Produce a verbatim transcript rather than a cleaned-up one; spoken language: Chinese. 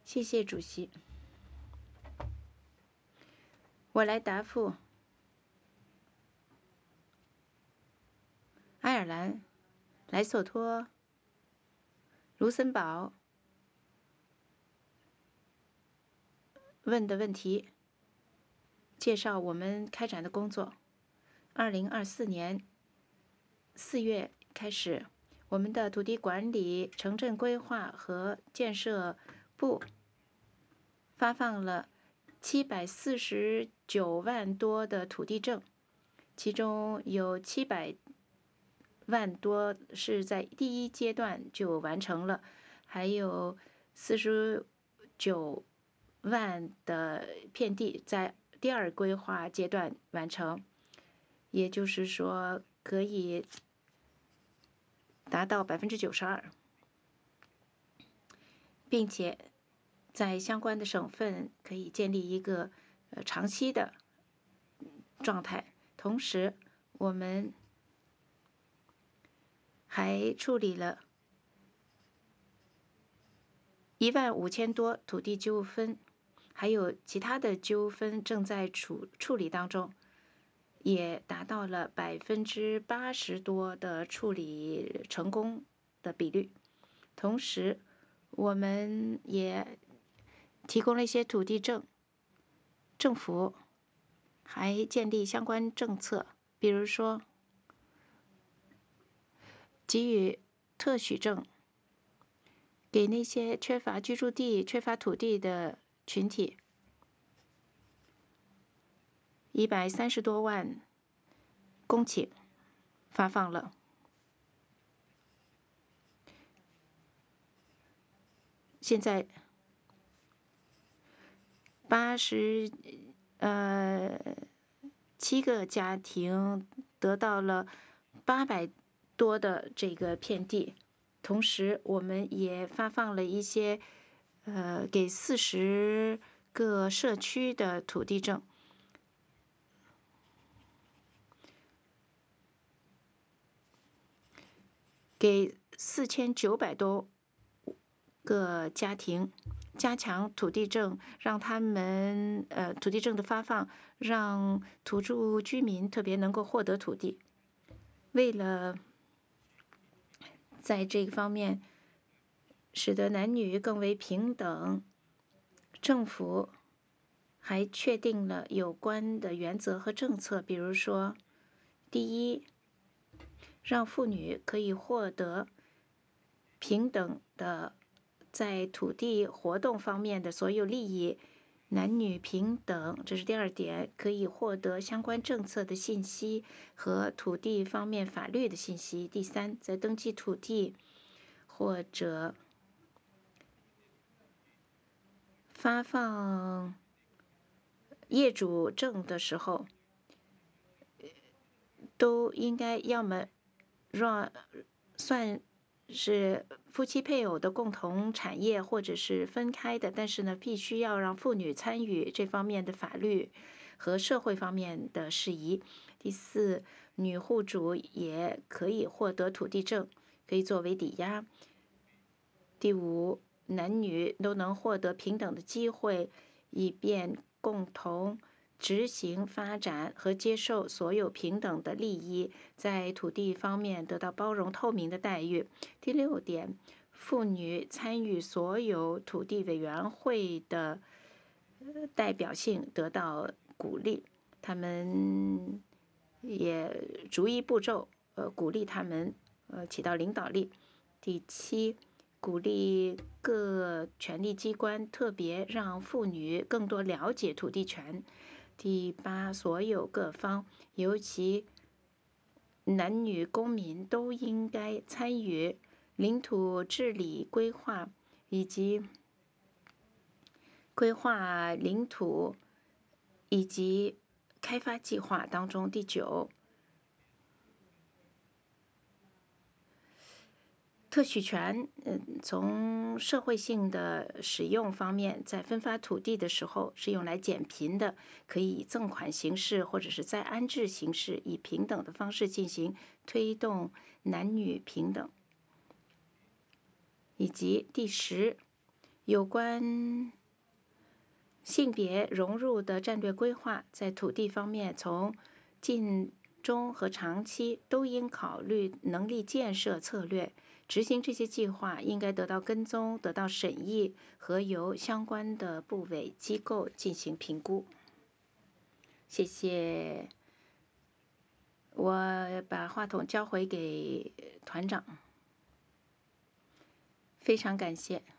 谢谢主席。我来答复爱尔兰、莱索托、卢森堡问的问题，介绍我们开展的工作。二零二四年四月开始，我们的土地管理、城镇规划和建设部发放了七百四十九万多的土地证，其中有七百万多是在第一阶段就完成了，还有四十九万的片地在第二规划阶段完成，也就是说可以达到百分之九十二，并且在相关的省份可以建立一个呃长期的状态。同时，我们还处理了一万五千多土地纠纷，还有其他的纠纷正在处处理当中，也达到了百分之八十多的处理成功的比率。同时，我们也提供了一些土地证，政府还建立相关政策，比如说给予特许证给那些缺乏居住地、缺乏土地的群体，一百三十多万公顷发放了。现在八十呃七个家庭得到了八百多的这个片地，同时我们也发放了一些呃给四十个社区的土地证，给四千九百多个家庭加强土地证，让他们呃土地证的发放，让土著居民特别能够获得土地。为了在这个方面使得男女更为平等，政府还确定了有关的原则和政策，比如说，第一，让妇女可以获得平等的在土地活动方面的所有利益，男女平等，这是第二点，可以获得相关政策的信息和土地方面法律的信息。第三，在登记土地或者发放业主证的时候，都应该要么让算是夫妻配偶的共同产业，或者是分开的，但是呢，必须要让妇女参与这方面的法律和社会方面的事宜。第四，女户主也可以获得土地证，可以作为抵押。第五，男女都能获得平等的机会，以便共同执行、发展和接受所有平等的利益，在土地方面得到包容透明的待遇。第六点，妇女参与所有土地委员会的代表性得到鼓励，他们也逐一步骤呃鼓励他们呃起到领导力。第七，鼓励各权力机关特别让妇女更多了解土地权。第八，所有各方，尤其男女公民都应该参与领土治理规划以及规划领土以及开发计划当中。第九，特许权，嗯，从社会性的使用方面，在分发土地的时候是用来减贫的，可以以赠款形式或者是再安置形式，以平等的方式进行，推动男女平等。以及第十， 有关性别融入的战略规划，在土地方面，从近、中和长期都应考虑能力建设策略。执行这些计划应该得到跟踪、得到审议和由相关的部委机构进行评估。谢谢。我把话筒交回给团长。非常感谢。